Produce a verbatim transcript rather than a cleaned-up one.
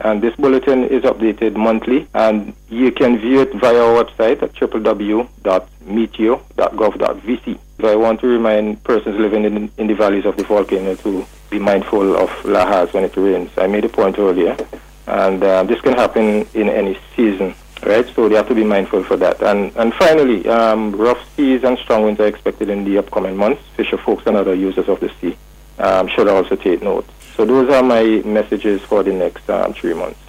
And this bulletin is updated monthly, and you can view it via our website at w w w dot meteo dot gov dot v c. So I want to remind persons living in, in the valleys of the volcano to be mindful of lahars when it rains. I made a point earlier, and uh, this can happen in any season, right? So they have to be mindful for that. And and finally, um, rough seas and strong winds are expected in the upcoming months. Fisher folks and other users of the sea um, should also take note. So those are my messages for the next um, three months.